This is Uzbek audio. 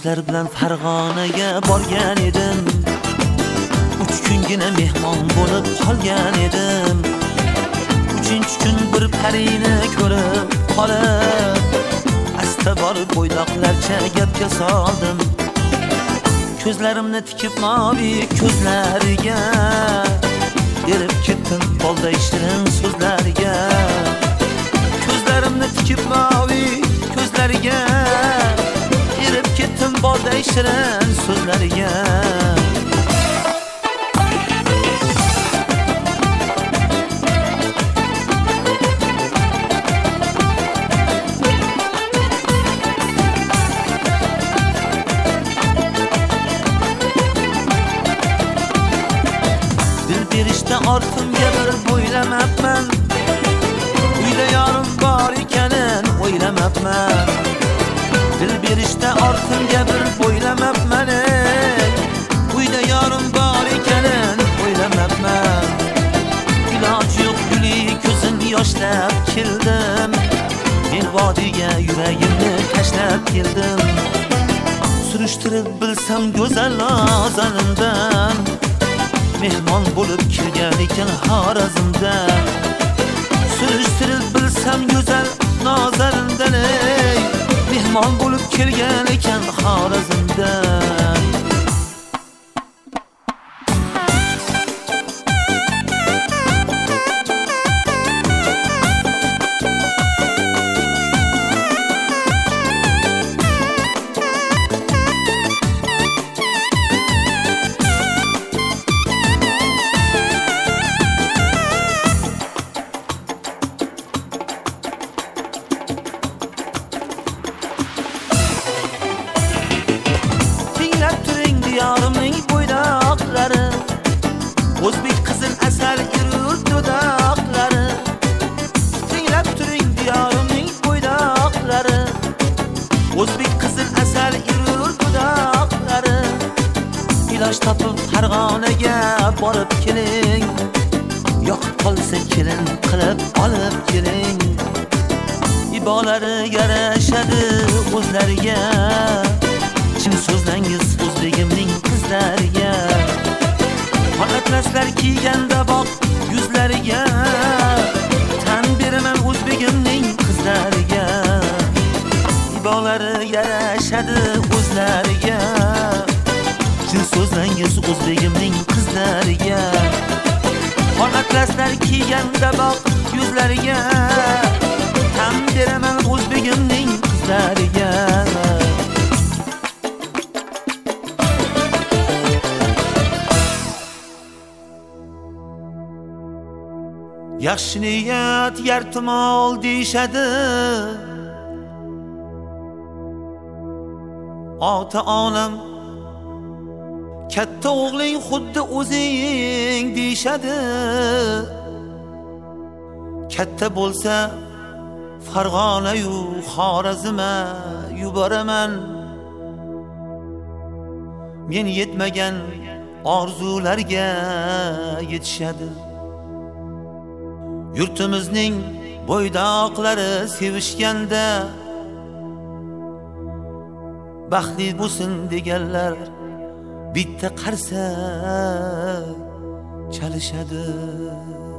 do'stlar bilan Farg'onaga borgan edim. 3 kungina mehmon bo'lib qolgan edim. 3-kun bir parini ko'rib qolib, asta borib bo'ydoqlarcha gapga soldim. Ko'zlarimni tikib mavi ko'zlariga, erib ketdim bolday shirin so'zlariga. Ko'zlarimni tikib mavi ko'zlariga, erib ketdim bolday shirin so'zlariga. Berishda ortimga bir bo'ylamabman, uyda yorim bor ekanin o'ylamabman. Dil berishda ortimga bir bo'ylamabman, uyda yorim bor ekanin o'ylamabman. Iloji yo'q guli ko'zim yoshlab keldim, men vodiyga yuragimni tashlab keldim. Surishtirib bilsam go'zal nazarimdan, mehmon bo'lib kelgan ekan Xorazmdan. Surishtirib bilsam go'zal nazarimdan, mehmon bo'lib kelgan ekan Xorazmdan. Diyorimning bo'ydoqlari, o'zbek qizil asal yurur dudaqlari. Tinglab turing diyorimning bo'ydoqlari, o'zbek qizil asal yurur dudaqlari. Iloj topib Farg'onaga borib keling, yoqib qolsa kelin qilib olib keling. Ibolari yarashadi o'zlariga, chin so'zlangiz o'zbegimning qizlariga. Atlaslar kiyganda boq yuzlariga, tan beraman o'zbegimning qizlariga. Ibolari yarashadi o'zlariga, chin so'zlangiz o'zbegimning qizlariga. Atlaslar kiyganda boq yuzlariga, tan beraman o'zbegimning qizlariga. Yaxshi niyat yartimol deyshadi, ota onam katta o'g'ling xuddi o'zing deyshadi. Katta bo'lsa Farg'ona-yu Xorazmga yuboraman, men yetmagan orzularga yetishadi. Yurtimizning bo'ydoqlari sevishganda, baxtli bo'lsin deganlar bitta qarsak chalishadi.